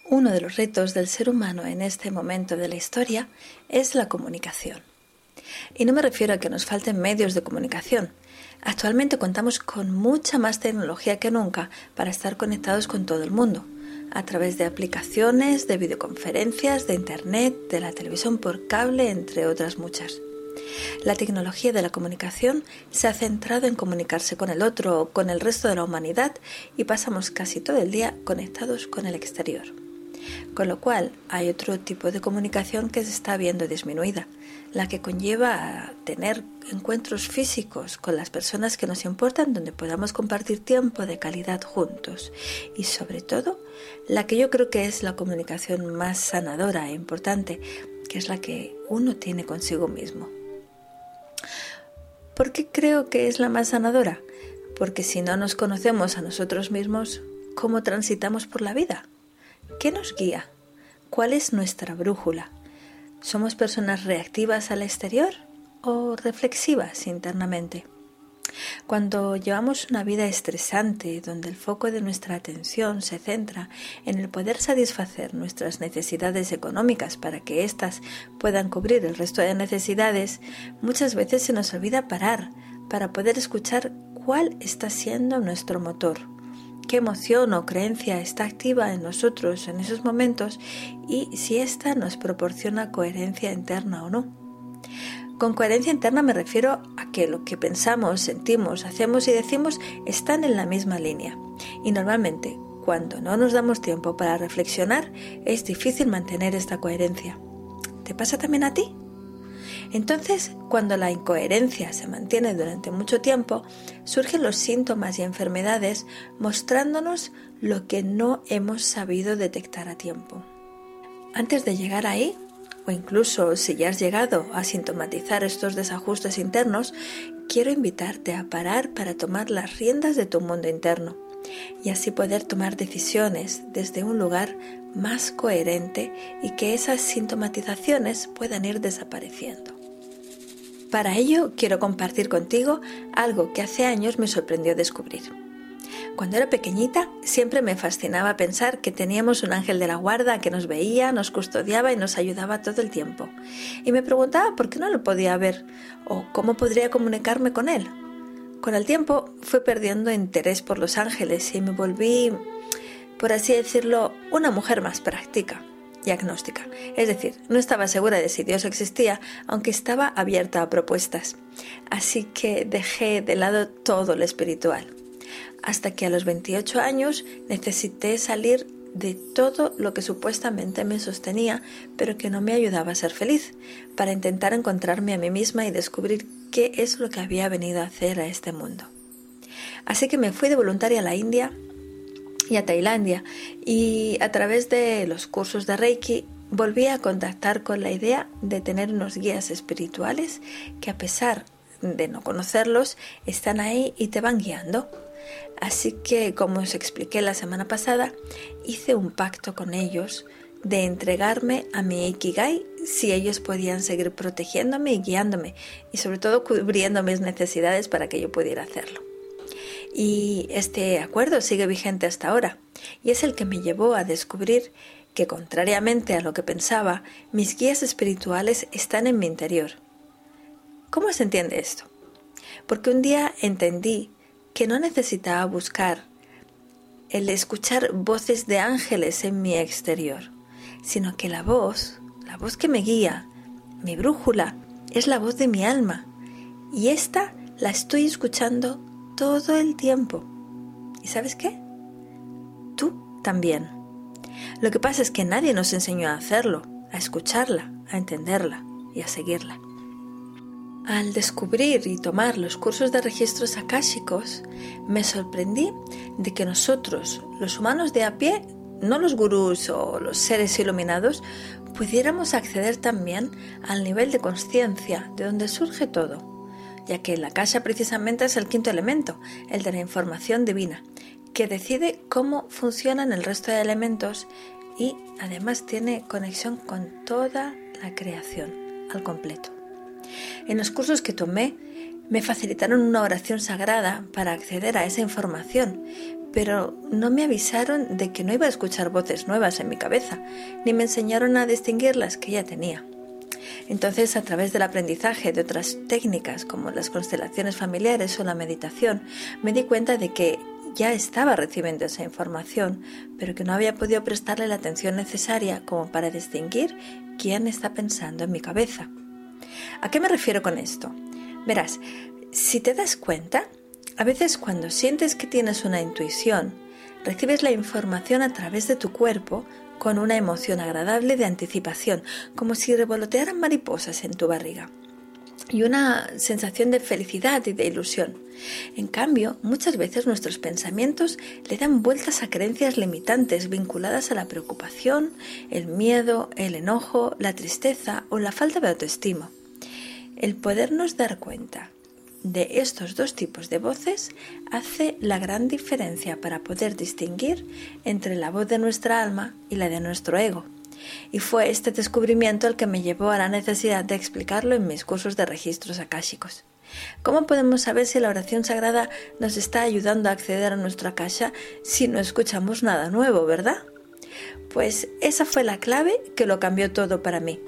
Uno de los retos del ser humano en este momento de la historia es la comunicación. Y no me refiero a que nos falten medios de comunicación. Actualmente contamos con mucha más tecnología que nunca para estar conectados con todo el mundo, a través de aplicaciones, de videoconferencias, de internet, de la televisión por cable, entre otras muchas. La tecnología de la comunicación se ha centrado en comunicarse con el otro o con el resto de la humanidad y pasamos casi todo el día conectados con el exterior. Con lo cual hay otro tipo de comunicación que se está viendo disminuida, la que conlleva a tener encuentros físicos con las personas que nos importan donde podamos compartir tiempo de calidad juntos y sobre todo la que yo creo que es la comunicación más sanadora e importante, que es la que uno tiene consigo mismo. ¿Por qué creo que es la más sanadora? Porque si no nos conocemos a nosotros mismos, ¿cómo transitamos por la vida? ¿Qué nos guía? ¿Cuál es nuestra brújula? ¿Somos personas reactivas al exterior o reflexivas internamente? Cuando llevamos una vida estresante, donde el foco de nuestra atención se centra en el poder satisfacer nuestras necesidades económicas para que éstas puedan cubrir el resto de necesidades, muchas veces se nos olvida parar para poder escuchar cuál está siendo nuestro motor. Qué emoción o creencia está activa en nosotros en esos momentos y si ésta nos proporciona coherencia interna o no. Con coherencia interna me refiero a que lo que pensamos, sentimos, hacemos y decimos están en la misma línea. Y normalmente, cuando no nos damos tiempo para reflexionar, es difícil mantener esta coherencia. ¿Te pasa también a ti? Entonces, cuando la incoherencia se mantiene durante mucho tiempo, surgen los síntomas y enfermedades mostrándonos lo que no hemos sabido detectar a tiempo. Antes de llegar ahí, o incluso si ya has llegado a sintomatizar estos desajustes internos, quiero invitarte a parar para tomar las riendas de tu mundo interno y así poder tomar decisiones desde un lugar más coherente y que esas sintomatizaciones puedan ir desapareciendo. Para ello quiero compartir contigo algo que hace años me sorprendió descubrir. Cuando era pequeñita siempre me fascinaba pensar que teníamos un ángel de la guarda que nos veía, nos custodiaba y nos ayudaba todo el tiempo. Y me preguntaba por qué no lo podía ver o cómo podría comunicarme con él. Con el tiempo fui perdiendo interés por los ángeles y me volví, por así decirlo, una mujer más práctica y agnóstica. Es decir, no estaba segura de si Dios existía, aunque estaba abierta a propuestas. Así que dejé de lado todo lo espiritual. Hasta que a los 28 años necesité salir de todo lo que supuestamente me sostenía, pero que no me ayudaba a ser feliz, para intentar encontrarme a mí misma y descubrir qué es lo que había venido a hacer a este mundo. Así que me fui de voluntaria a la India y a Tailandia, y a través de los cursos de Reiki volví a contactar con la idea de tener unos guías espirituales que, a pesar de no conocerlos, están ahí y te van guiando. Así que, como os expliqué la semana pasada, hice un pacto con ellos de entregarme a mi Ikigai si ellos podían seguir protegiéndome y guiándome y sobre todo cubriendo mis necesidades para que yo pudiera hacerlo. Y este acuerdo sigue vigente hasta ahora y es el que me llevó a descubrir que, contrariamente a lo que pensaba, mis guías espirituales están en mi interior. ¿Cómo se entiende esto? Porque un día entendí que no necesitaba buscar el escuchar voces de ángeles en mi exterior, sino que la voz que me guía, mi brújula, es la voz de mi alma, y esta la estoy escuchando todo el tiempo. ¿Y sabes qué? Tú también. Lo que pasa es que nadie nos enseñó a hacerlo, a escucharla, a entenderla y a seguirla. Al descubrir y tomar los cursos de registros akáshicos, me sorprendí de que nosotros, los humanos de a pie, no los gurús o los seres iluminados, pudiéramos acceder también al nivel de conciencia de donde surge todo, ya que el akasha precisamente es el quinto elemento, el de la información divina, que decide cómo funcionan el resto de elementos y además tiene conexión con toda la creación al completo. En los cursos que tomé Me facilitaron una oración sagrada para acceder a esa información, pero no me avisaron de que no iba a escuchar voces nuevas en mi cabeza, ni me enseñaron a distinguir las que ya tenía. Entonces, a través del aprendizaje de otras técnicas como las constelaciones familiares o la meditación, me di cuenta de que ya estaba recibiendo esa información, pero que no había podido prestarle la atención necesaria como para distinguir quién está pensando en mi cabeza. ¿A qué me refiero con esto? Verás, si te das cuenta, a veces cuando sientes que tienes una intuición, recibes la información a través de tu cuerpo con una emoción agradable de anticipación, como si revolotearan mariposas en tu barriga, y una sensación de felicidad y de ilusión. En cambio, muchas veces nuestros pensamientos le dan vueltas a creencias limitantes vinculadas a la preocupación, el miedo, el enojo, la tristeza o la falta de autoestima. El podernos dar cuenta de estos dos tipos de voces hace la gran diferencia para poder distinguir entre la voz de nuestra alma y la de nuestro ego. Y fue este descubrimiento el que me llevó a la necesidad de explicarlo en mis cursos de registros akáshicos. ¿Cómo podemos saber si la oración sagrada nos está ayudando a acceder a nuestra akasha si no escuchamos nada nuevo, verdad? Pues esa fue la clave que lo cambió todo para mí.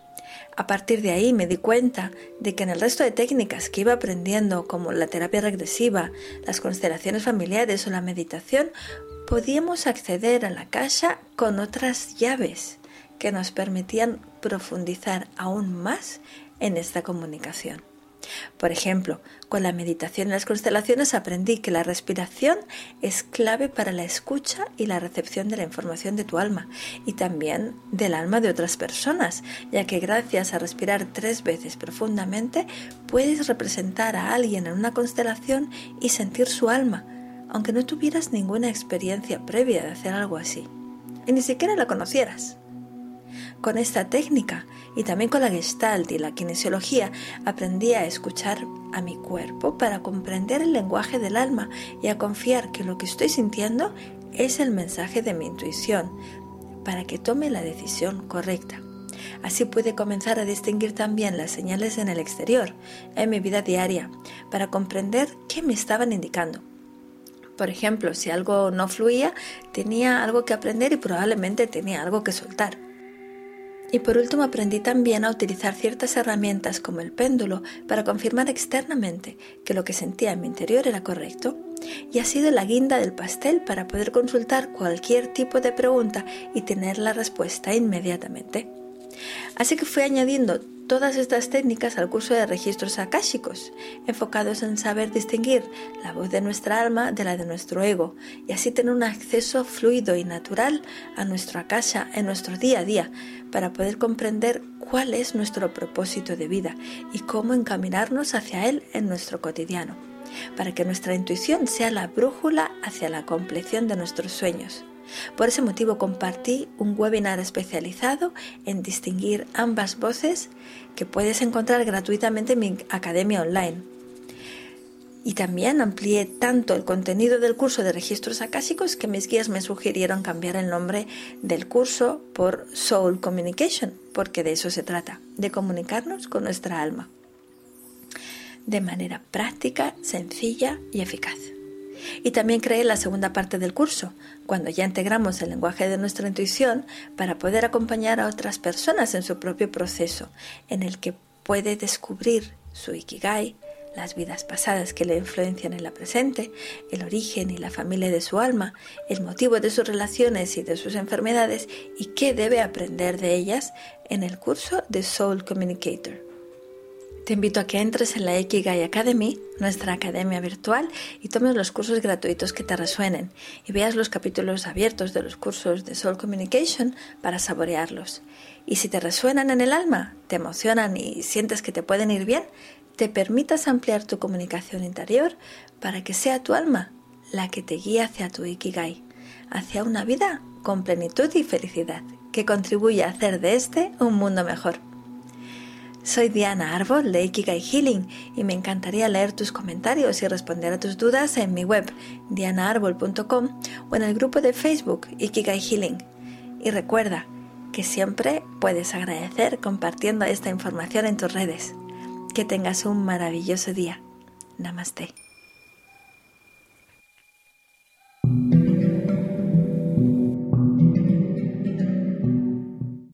A partir de ahí me di cuenta de que en el resto de técnicas que iba aprendiendo, como la terapia regresiva, las constelaciones familiares o la meditación, podíamos acceder a la akasha con otras llaves que nos permitían profundizar aún más en esta comunicación. Por ejemplo, con la meditación y las constelaciones aprendí que la respiración es clave para la escucha y la recepción de la información de tu alma y también del alma de otras personas, ya que gracias a respirar 3 veces profundamente puedes representar a alguien en una constelación y sentir su alma, aunque no tuvieras ninguna experiencia previa de hacer algo así y ni siquiera la conocieras. Con esta técnica y también con la Gestalt y la kinesiología aprendí a escuchar a mi cuerpo para comprender el lenguaje del alma y a confiar que lo que estoy sintiendo es el mensaje de mi intuición para que tome la decisión correcta. Así pude comenzar a distinguir también las señales en el exterior, en mi vida diaria, para comprender qué me estaban indicando. Por ejemplo, si algo no fluía, tenía algo que aprender y probablemente tenía algo que soltar. Y por último aprendí también a utilizar ciertas herramientas como el péndulo para confirmar externamente que lo que sentía en mi interior era correcto. Y ha sido la guinda del pastel para poder consultar cualquier tipo de pregunta y tener la respuesta inmediatamente. Así que fui añadiendo todas estas técnicas al curso de registros akáshicos, enfocados en saber distinguir la voz de nuestra alma de la de nuestro ego y así tener un acceso fluido y natural a nuestro akasha en nuestro día a día para poder comprender cuál es nuestro propósito de vida y cómo encaminarnos hacia él en nuestro cotidiano, para que nuestra intuición sea la brújula hacia la compleción de nuestros sueños. Por ese motivo compartí un webinar especializado en distinguir ambas voces que puedes encontrar gratuitamente en mi academia online. Y también amplié tanto el contenido del curso de registros akáshicos que mis guías me sugirieron cambiar el nombre del curso por Soul Communication, porque de eso se trata, de comunicarnos con nuestra alma, de manera práctica, sencilla y eficaz. Y también creé la segunda parte del curso, cuando ya integramos el lenguaje de nuestra intuición para poder acompañar a otras personas en su propio proceso, en el que puede descubrir su Ikigai, las vidas pasadas que le influencian en la presente, el origen y la familia de su alma, el motivo de sus relaciones y de sus enfermedades y qué debe aprender de ellas en el curso de Soul Communicator. Te invito a que entres en la Ikigai Academy, nuestra academia virtual, y tomes los cursos gratuitos que te resuenen y veas los capítulos abiertos de los cursos de Soul Communication para saborearlos. Y si te resuenan en el alma, te emocionan y sientes que te pueden ir bien, te permitas ampliar tu comunicación interior para que sea tu alma la que te guíe hacia tu Ikigai, hacia una vida con plenitud y felicidad, que contribuye a hacer de este un mundo mejor. Soy Diana Arbol de Ikigai Healing y me encantaría leer tus comentarios y responder a tus dudas en mi web dianaarbol.com o en el grupo de Facebook Ikigai Healing. Y recuerda que siempre puedes agradecer compartiendo esta información en tus redes. Que tengas un maravilloso día. Namaste.